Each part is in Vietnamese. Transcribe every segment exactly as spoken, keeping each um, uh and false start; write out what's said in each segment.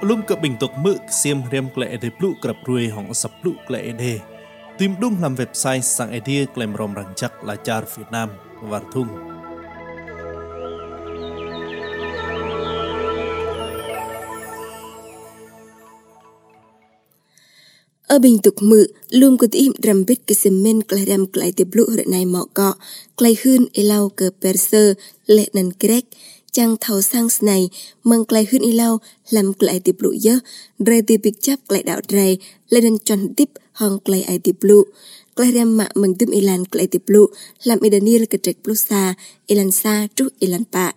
Pelum ke bentuk mực xiêm rem kle ede plu kerap ruai hong sap plu kle ede. Tim dung làm website sang ede klem rom rancak lajar Việt Nam Varthung. Ở bình tục mự, luôn có tìm rằm bít cái xìm men klai rằm klai tiệp lụ hợi này mọ cọ, klai hươn e lau cờ perser lệ nần grek, chàng thảo sang này mừng klai hươn e lau làm klai tiệp lụ dơ, rê tiệp bịch chấp klai đạo rê, lệ nần tròn tiếp hong klai ai tiệp lụ. Klai rằm mạ mừng tùm ilan klai tiệp lụ, làm idanil kê trek plu sa, ilan sa trúc ilan pa.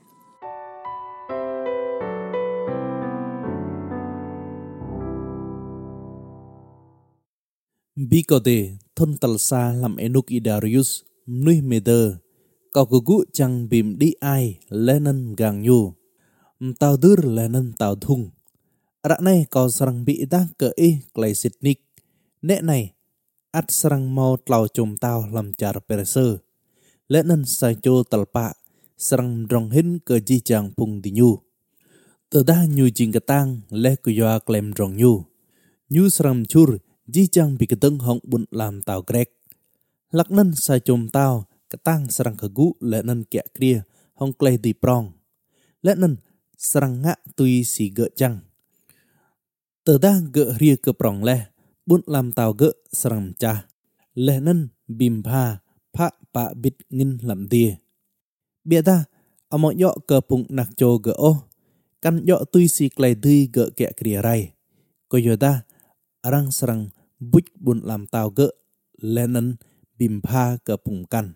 Bikode thon talsa lam enuk idarius nuih meder kau gugu chang bim di ai lenan gang yu tau dur lenan tau thung rak này kau serang bi dah ke ih klai sitnik nek này at serang mau tlau chum tau lam jar perser lenan sai cho talpa serang drong hin ke ji chang pung di nyu tờ da nyu jing katang le kuya klem drong nyu nyu serang chur Ji chang bị cái tưng hong bun làm tàu grek. Lắc nân sai chôm tàu, cái tang sarang khagu lệ nân kẹt kia, hong klei di prong. Lệ nân sarang ngạ tùy xì gỡ chăng. Tờ đa gỡ ria cơ prong lè, bun làm tàu gỡ sarang cha. Lệ nân bìm pha, pha pa bít ngin làm tia. Bịa ta, ở mọi dọ cơ pung nạc chô gỡ ô, căn dọ tùy xì klei di gỡ kẹt kia rai. Cô dọ ta, arang sarang buj bun lam tau ge lenen bimpa ke pungkan.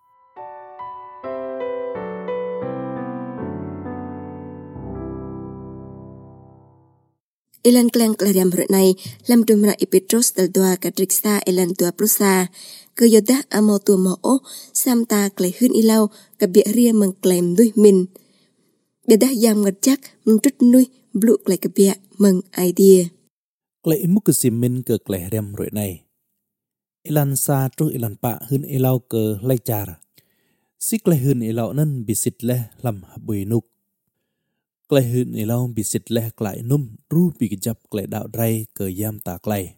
Ilan klang klariam hurut này lam dumra ipitros dal dua kadriksa ilan tua prusa ke yoda amo tua mo samta klai hun ilau ke bia ria meng klaim duih min. Bedah yang ngerjak mentut nuih bluk klai ke bia meng idea. Klai muk simin ke klai rem roi này. Ilan sa tru ilan pa hun ilau ke laichar. Si klai hun ilau nan bisit leh lam bui nuk. Klai hun ilau bisit leh klai num ru bi kejap klai đạo drai ke yam ta klai.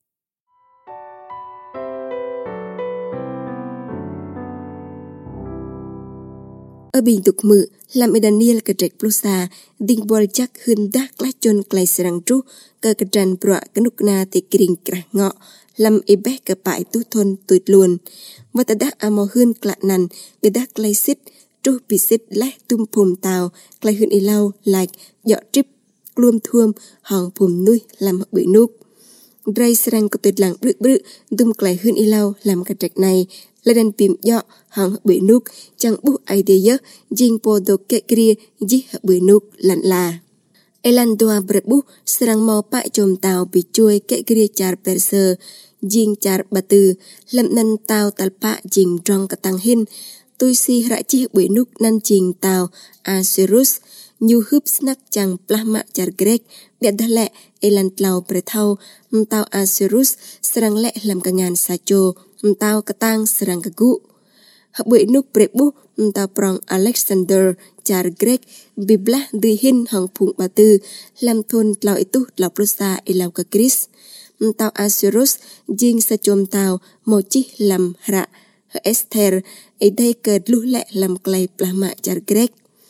Ở bình tục mự, làm Daniel ke trek plusa, ding bol jak hun dah klai chon klai serang tru ke kedran bro kenukna ti kiring krah ngọ, làm ibeh ke pai tu thon tuit luôn. Wat dah amo hun klak nan, bedah klai sit tru bisit leh tum pum tao, klai hun ilau like dọ trip kluam thuam hong pum nuih làm bự nuk. Drai serang ke tuit lang bruk bruk tum klai hun ilau làm ke trek này. Ledan pim yo hang bự nuk chẳng bu idea jing po do ke kria ji bự nuk lan la. Elan doa berbu serang mau pak chom tao bi chui ke kria char perser jing char batu lam nan tao talpa jing drong katang hin tôi si ra chi bự nuk nan jing tao Asurus nyu hup snack chẳng plahma char grek biat dah lẹ elan tlau prethau tao Asurus serang lẹ lam kangan sacho tao katang serang kagu. Hak bui nuk prebu tao prong Alexander char grek biblah di hin hong phung batu lam thôn tlau itu tlau prusa ilau ka Chris. Tao Asurus jing sa chom tao mo chi lam hra Esther e dai ke lu lẹ lam klai plahma char grek.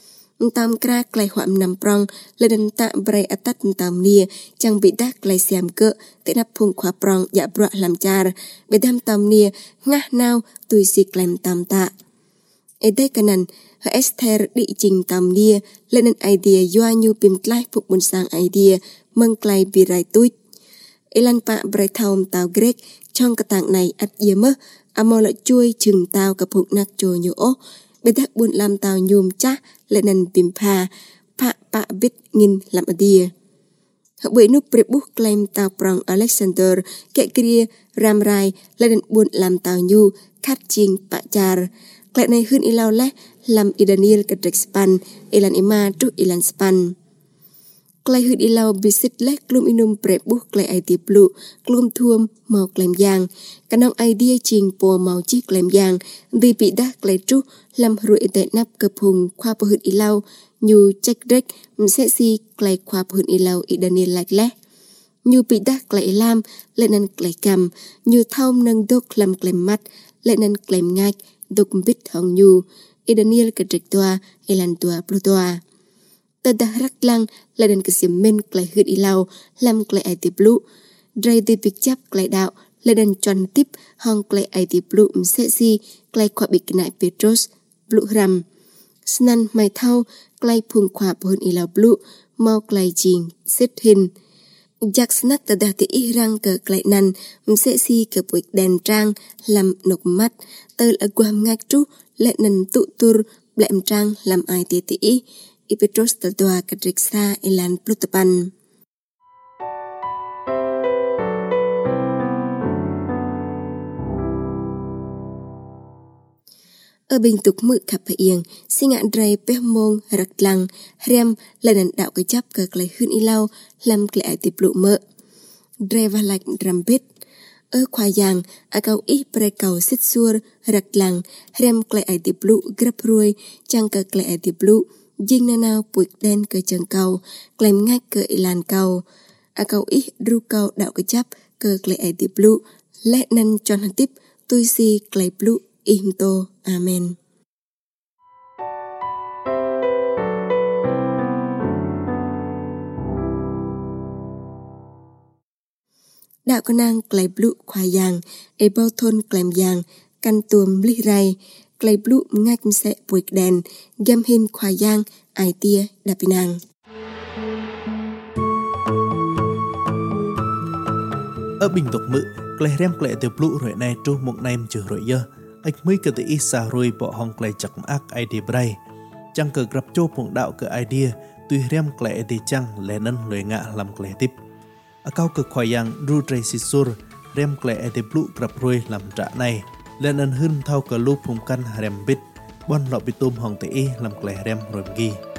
Tam kra klai huam nam prong ledan ta brai atat tam nia chẳng bị đắc klai siam ke te nap phung khwa prong ya bro lam char bedam tam nia ngah nau tui si klaim tam ta e dai kanan ha Esther di jing tam nia ledan idea yua nyu pim klai phuk bun sang idea meng klai bi rai tuit elan pa brai thaum tao grek trong katang này at yema amo la chui chừng tao ka phuk nak cho nyu o bedak bun lam tao nyum cha lenan bimpa pa pa bit ngin lam adia. Hak bui nuk prebu klaim tao prong Alexander ke kria ramrai lenan bun lam tao nyu khat jing pa char. Klai này hun ilau leh lam Daniel ke trek span elan ima tu elan span. Klai hư đi lau bị xích lách glum inum pre buh klai ai tiệp lụ, glum thuom màu klem giang. Cả nông idea chiên po màu chi klem giang, vì bị đá klai trú, làm rụi tệ nắp cập hùng khoa po hư đi lau, nhu check rek, sẽ si klai khoa po hư đi lau i Daniel lạc lẽ. Nhu bị đá klai lam, lên năn klai cầm, nhu thong nâng đốc làm klem mắt, lên năn klem ngạch, đốc bít hong nhu, i Daniel ke trek toa, i lan toa plutoa. Tada rak lang ladan kesimen klai hư đi lau lam klai ai tiệp lụ dray ti pik chap klai đạo ladan chọn tip hong klai ai tiệp lụ sẽ si klai khoa bị nại Petros lụ ram snan mai thau klai phung khoa pohon i lau lụ mau klai jing set hin jak snat tada ti i rang ke klai nan sẽ si ke puik đèn trang lam nục mắt tơ là guam ngak tru lệ nan tụ tur blem trang lam ai ti ti i i Petros tertua kedriksa ilan plutepan. Ở bình tục mự khắp yên, sinh ngạn dray bếp mông rạc lăng, rem lần đạo cái chấp cờ lại hươn y lau, làm cái ai tiệp lụ mỡ. Dray và lạch ram bít. Ở khoa giang, à cầu ít pre cầu xích xuur, rạc lăng, rem cái ai tiệp lụ grab ruồi, chăng cờ cái ai tiệp lụ. Dinh na nào puik đen cơ chân cầu, klem ngách cơ ilan cầu. À cầu ít ru cầu đạo cái chấp cơ klei ai tiệp lụ, lẽ năn chọn hạt tiếp, tôi si klei lụ, im tô, amen. Đạo con năng klei lụ khoa giang, e bao thôn klem giang, căn tuồm li ray. Klai blu ngạch sẽ puik đèn, gam hin khoa giang, ai tia đạp nàng. Ở bình tục mự, klai rem klai tiêu blu rồi này trú một nem trừ rồi dơ. Ếch mới cơ tự ý xa rồi bỏ hong klai chặt ác ai đi bray. Chẳng cờ grab chô phụng đạo cơ idea, tuy rem klai đi chăng lẽ nân lưỡi ngạ làm klai tiếp. Ở cao cực khoa giang ru tray si sur, rem klai tiêu blu grab rồi làm trả này. Lên ân hưng thao cờ lúp phung căn rem bít, bon lọ bị tôm hong tế làm klei rem rồi ghi.